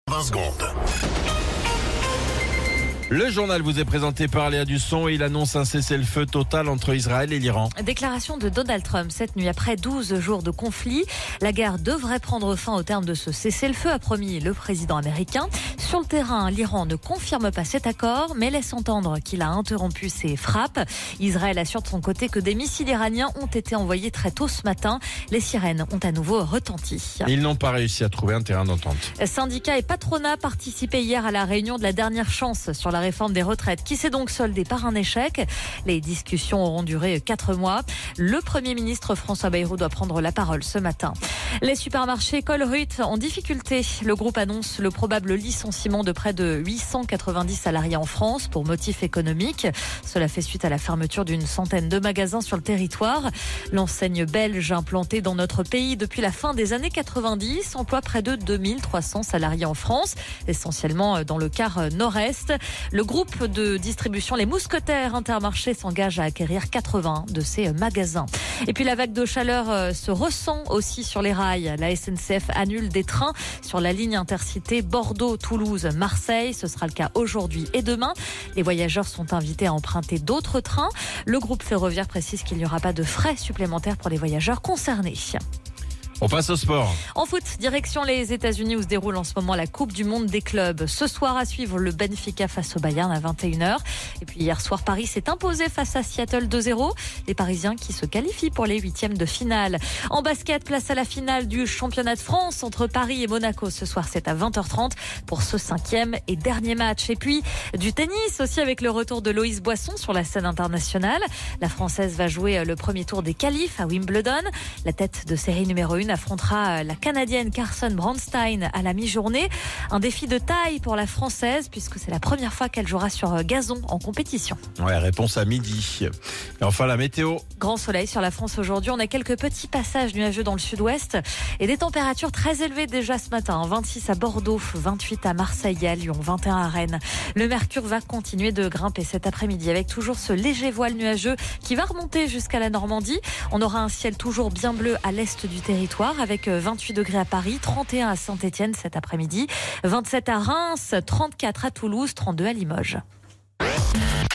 20 secondes. Le journal vous est présenté par Léa Dusson et il annonce un cessez-le-feu total entre Israël et l'Iran. Déclaration de Donald Trump cette nuit après 12 jours de conflit. La guerre devrait prendre fin au terme de ce cessez-le-feu, a promis le président américain. Sur le terrain, l'Iran ne confirme pas cet accord, mais laisse entendre qu'il a interrompu ses frappes. Israël assure de son côté que des missiles iraniens ont été envoyés très tôt ce matin. Les sirènes ont à nouveau retenti. Ils n'ont pas réussi à trouver un terrain d'entente. Syndicats et patronat participaient hier à la réunion de la dernière chance sur la réforme des retraites, qui s'est donc soldée par un échec. Les discussions auront duré 4 mois. Le Premier ministre François Bayrou doit prendre la parole ce matin. Les supermarchés Colruyt en difficulté. Le groupe annonce le probable licenciement de près de 890 salariés en France pour motif économique. Cela fait suite à la fermeture d'une centaine de magasins sur le territoire. L'enseigne belge implantée dans notre pays depuis la fin des années 90 emploie près de 2300 salariés en France, essentiellement dans le quart nord-est. Le groupe de distribution Les Mousquetaires Intermarché s'engage à acquérir 80 de ces magasins. Et puis la vague de chaleur se ressent aussi sur les rails. La SNCF annule des trains sur la ligne intercité Bordeaux-Toulouse-Marseille. Ce sera le cas aujourd'hui et demain. Les voyageurs sont invités à emprunter d'autres trains. Le groupe ferroviaire précise qu'il n'y aura pas de frais supplémentaires pour les voyageurs concernés. On passe au sport. En foot, direction les États-Unis où se déroule en ce moment la Coupe du Monde des clubs. Ce soir à suivre le Benfica face au Bayern à 21h. Et puis hier soir, Paris s'est imposé face à Seattle 2-0. Les Parisiens qui se qualifient pour les 8e de finale. En basket, place à la finale du championnat de France entre Paris et Monaco. Ce soir, c'est à 20h30 pour ce 5e et dernier match. Et puis du tennis aussi avec le retour de Loïs Boisson sur la scène internationale. La Française va jouer le premier tour des qualifs à Wimbledon. La tête de série numéro 1 affrontera la Canadienne Carson Brandstein à la mi-journée. Un défi de taille pour la Française puisque c'est la première fois qu'elle jouera sur gazon en compétition. Ouais, réponse à midi. Et enfin la météo. Grand soleil sur la France aujourd'hui. On a quelques petits passages nuageux dans le sud-ouest et des températures très élevées déjà ce matin. 26 à Bordeaux, 28 à Marseille et à Lyon, 21 à Rennes. Le mercure va continuer de grimper cet après-midi avec toujours ce léger voile nuageux qui va remonter jusqu'à la Normandie. On aura un ciel toujours bien bleu à l'est du territoire avec 28 degrés à Paris, 31 à Saint-Étienne cet après-midi, 27 à Reims, 34 à Toulouse, 32 à Limoges.